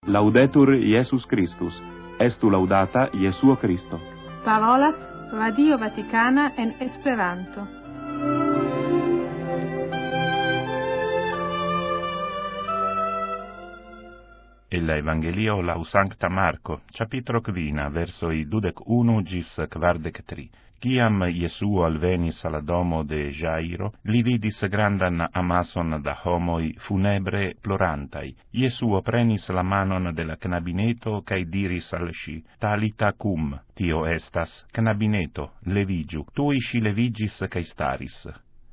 Laudetur Iesus Christus, estu laudata Jesuo Christo. Parolas Radio Vaticana en Esperanto. El Evangelio lau Sancta Marco, capitro 5, versoi 21 gis 43. Ciam Iesuo alvenis alla domo de Jairo, li vidis grandan amason da homoi funebre plorantai. Iesuo prenis la manon de la knabineto, cae diris al sci, Talita cum, tio estas, knabineto, levigiu. Tui sci levigis cae staris.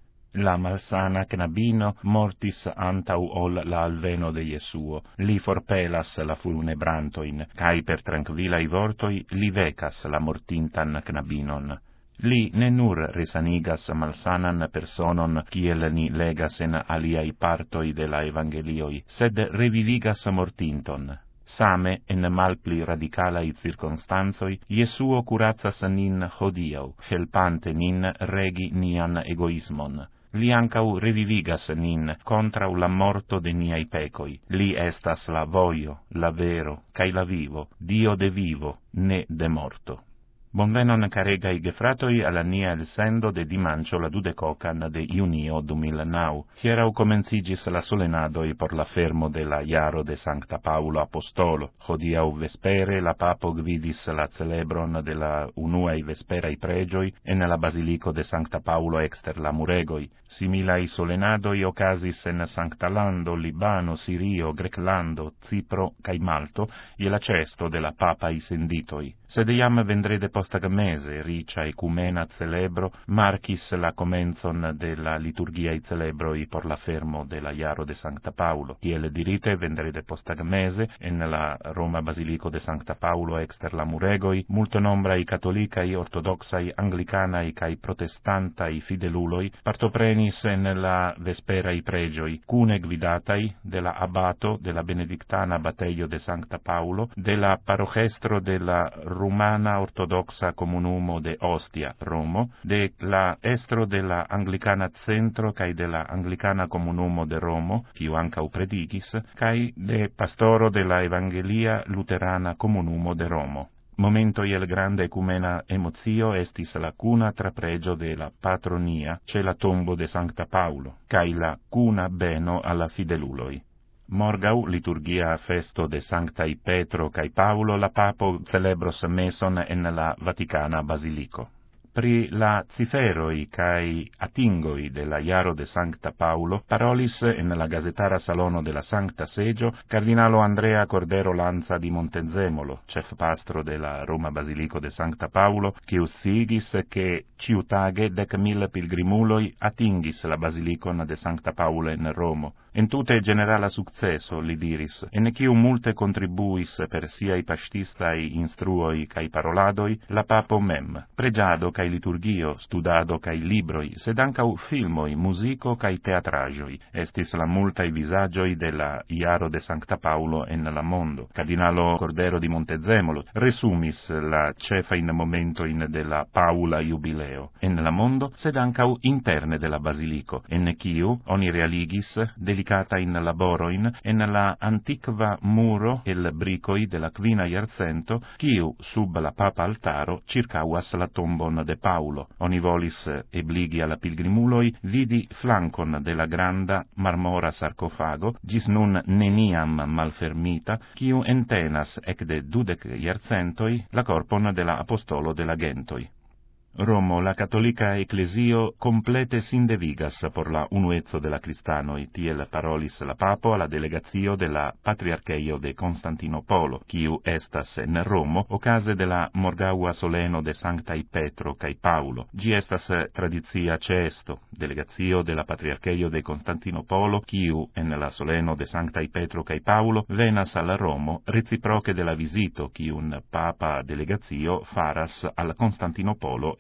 La malsana knabino mortis antau ol la alveno de Iesuo. Li forpelas la funebrantoin, cae per tranquillai vortoi li vecas la mortintan knabinon. Li ne nur resanigas malsanan personon, kiel ni legas en aliai partoi de la evangelioi, sed revivigas mortinton. Same, en malpli radicalai circonstanzoi, Iesuo curacas nin hodiau, helpante nin regi nian egoismon. Li ancau revivigas nin contrau la morto de niai pecoi. Li estas la voio, la vero, cae la vivo, Dio de vivo, ne de morto. Bonvenon caregai gefratoi alla nia el sendo de dimancio la 22 de junio 2009. Hierau comencigis la solenadoi por la fermo de la Iaro de Sancta Paulo Apostolo. Hodiau vespere la papo gvidis la celebron de la unuae vesperai pregioi en la basilico de Sancta Paulo exter la muregoi. Similai solenadoi ocasis en Sancta Lando, Libano, Sirio, Greclando, Cipro, cae Malto, e la cesto de la papai senditoi. Sed iam vendrede postag mese, ricia ecumena celebro, marcis la comenzon de la liturgiae celebroi por la fermo de la Iaro de Sancta Paulo. Kiel dirite, vendrede postag mese, en la Roma Basilico de Sancta Paulo exter la muregoi, multo nombrai catholicai, ortodoxai, anglicanae cae protestantai fideluloi partoprenis en la vesperai pregioi, cune gvidatai de la abbato de la benedictana Abbateio de Sancta Paulo, de la parogestro de la Rumana Ortodoxa Comunumo de Ostia, Romo, de la estro de la Anglicana Centro cae de la Anglicana Comunumo de Romo, quiu ancau predigis, cae de pastoro de la Evangelia Luterana Comunumo de Romo. Momento el grande ecumena emotio estis la cuna trapregio de la patronia ce la tombo de Sancta Paulo, cae la cuna beno alla fideluloi. Morgau, liturgia festo de Sanctai Petro cae Paulo, la papo celebros meson en la Vaticana Basilico. Pri la ciferoi cae atingoi de la Iaro de Sancta Paulo parolis en la gazetara salono de la Sancta Segio Cardinalo Andrea Cordero Lanza di Montezemolo, chef pastro de la Roma Basilico de Sancta Paulo, quius sigis che ciutage 10.000 pilgrimuloi atingis la Basilicon de Sancta Paulo en Romo. En tute generala successo, li diris, en quiu multe contribuis per siai pastistai instruoi cae paroladoi, la papo mem, pregiado cae liturgio, studado cae libroi, sed ancau filmoi, musico cae teatragioi. Estis la multae visagioi de la Iaro de Sancta Paulo en la mondo. Cardinalo Cordero di Montezemolo resumis la cefa in momento in de la Paula Jubileo. En la mondo, sed ancau interne de la Basilico, en quiu oni realigis delicata in laboroin en la antiqua muro el bricoi de la quina iarcento, quiu sub la papa altaro circauas la tombon de Paulo. Oni volis ebligi alla pilgrimuloi vidi flancon de la granda marmora sarcofago, gis nun neniam malfermita, quiu entenas ecde 20 iarcentoi la corpon de la apostolo de la gentoi. Romo, la cattolica ecclesio complete sindevigas por la unuezzo de la cristanoi, tiel parolis la papo alla delegazio de la patriarcheio de Constantinopolo, quiu estas en Romo, ocase de la morgaua soleno de Sanctai Petro cae Paulo. Gi estas tradizia cesto, delegazio de la patriarcheio de Constantinopolo, quiu en la soleno de Sanctai Petro cae Paulo venas al Romo reciproche de la visito, quiun papa delegazio faras al Constantinopolo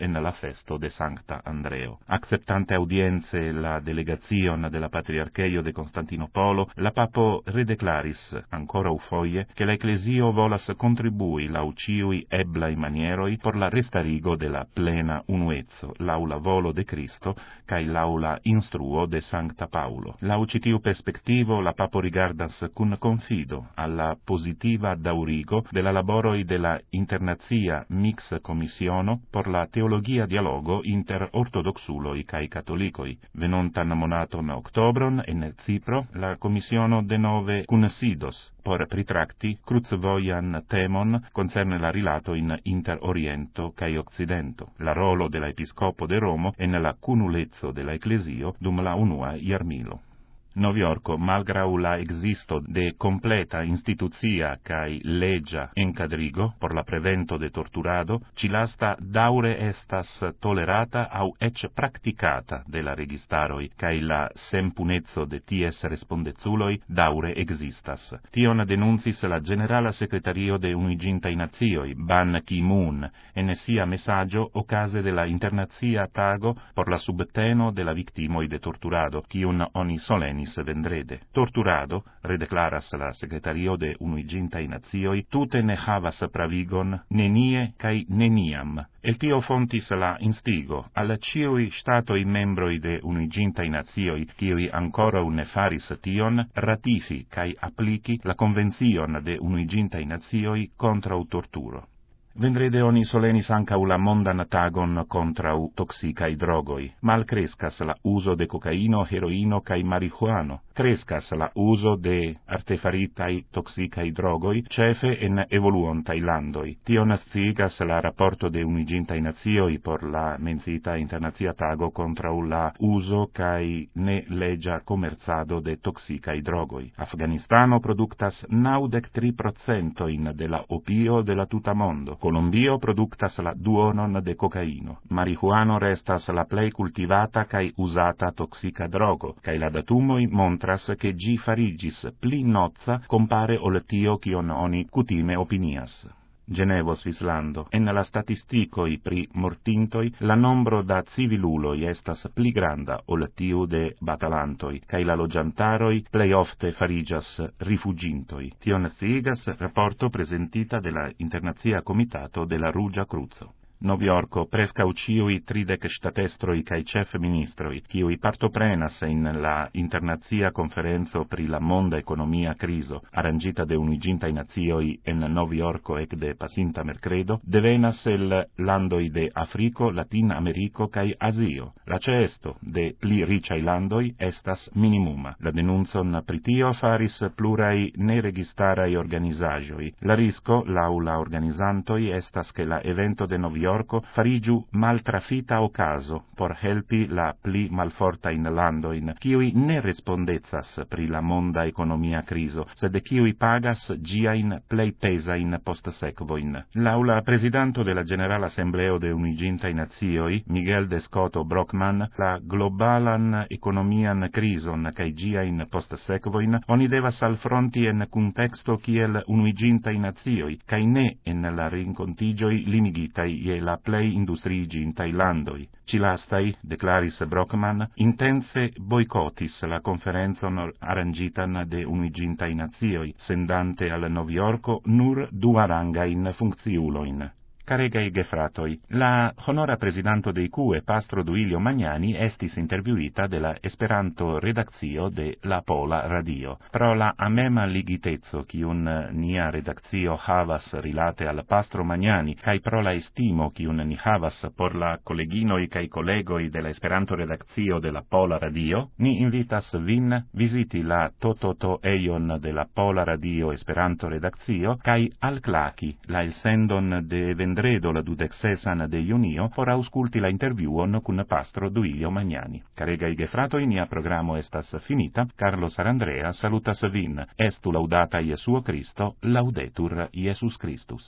en la festo de Sancta Andreo. Acceptante audienze la delegazione della Patriarcheio de Constantinopolo, la papo redeclaris, ancora ufoie, che la Ecclesio volas contribui lau ciui eblai manieroi por la restarigo de la plena unuezzo, lau la volo de Cristo, cae lau la instruo de Sancta Paulo. Lau citiu perspectivo la papo rigardas cun confido alla positiva daurigo de la laboroi de la internazia mix commissiono por la teologia dialogo inter ortodoxuloi cae catolicoi. Venontan monaton octobron en Cipro la commissiono denove cunsidos por pritracti cruzvoian temon concerne la rilato in inter Oriento cae Occidento, la rolo de la Episcopo de Romo en la cunulezzo de la Ecclesio dum la unua iarmilo. Noviorco, malgrau la existo de completa instituzia cae legia encadrigo por la prevento de torturado, cilasta daure estas tolerata au ec practicata de la registaroi, cae la sempunezzo de ties respondezuloi daure existas. Tion denuncis la Generala Secretario de Unuigintaj Nacioj, Ban Ki-moon, en sia messaggio ocase de la internazia tago por la subteno de la victimoi de torturado, quiun oni solenis vendrede. Torturado, redeclaras la Secretario de Unuigintaj Nacioj, tute ne havas pravigon, nenie cae neniam. El tio fontis la instigo al ciui statoi membroi de Unuigintaj Nacioj, kiui ancora ne faris tion, ratifi cae applici la Convenzion de Unuigintaj Nacioj contrau torturo. Vendrede oni solenis ancau la mondan tagon contrau toxicai drogoi. Mal crescas la uso de cocaino, heroino cae marihuano. Crescas la uso de artefaritai toxicai drogoi, cefe en evoluontai landoi. Tion sciigas la rapporto de Unuigintaj Nacioj por la mencita internazia tago contrau la uso cae ne legia comerzado de toxicai drogoi. Afganistano productas 93% de la opio de la tuta mondo. Colombio productas la duonon de cocaino. Marihuano restas la plei cultivata cae usata toxica drogo, cae la datumoi montras che gi farigis pli nozza compare ol tio cion oni cutime opinias. Genevo Svislando. En la statisticoi pri mortintoi, la nombro da civiluloi estas pli granda ol tiu de batalantoi, cae la logiantaroi plei ofte farigias rifugintoi. Tion sciigas rapporto presentita de la Internazia Comitato de la Rugia Cruzo. Noviorco, prescau ciui 30 statelstroi cae cef ministroi, ciui partoprenas in la internazia conferenzo pri la monda economia criso, arrangita de Unuigintaj Nacioj en Noviorco ec de pasinta mercredo, devenas el landoi de Africo, Latin Americo cae Asio. La ceesto de pli ricai landoi estas minimuma. La denunzon pritio faris plurai neregistarai organizagioi. La risco, lau la organizantoi, estas che la evento de Noviorco farigiu maltrafita ocaso por helpi la pli malforta in landoin, kiui ne respondezas pri la monda economia criso, sed kiui pagas giain plei pesain postsekvoin. Laula presidanto de la Generala Assembleo de Unuigintaj Nacioj, Miguel de Scoto Brockman, la globalan economian crison cae giain postsekvoin oni devas alfronti en contexto kiel Unuigintaj Nacioj, cae ne en la rincontigioi limigitai je la plei industriigintaj landoi. Cilastai, declaris Brockman, intense boicotis la conferenzon arrangitan de Unuigintaj Nacioj, sendante al Noviorco nur duarangain funcciuloin. Caregai gefratoi, la honora presidanto de ICUE, Pastro Duilio Magnani, estis interviuita de la Esperanto redakcio de La Pola Radio. Pro la amema ligitezzo kiun nia redakcio havas rilate al Pastro Magnani, kai pro la estimo kiun ni havas por la koleginoi kai kolegoi de la Esperanto redakcio de La Pola Radio, ni invitas vin visiti la tototo eion de La Pola Radio Esperanto redakcio kai alclaki la elsendon de vendredo la 26 de junio por ausculti la interviuon cun Pastro Duilio Magnani. Caregai gefratoi, nia programo estas finita. Carlos Arandrea salutas vin. Estu laudata Iesuo Cristo, laudetur Iesus Christus.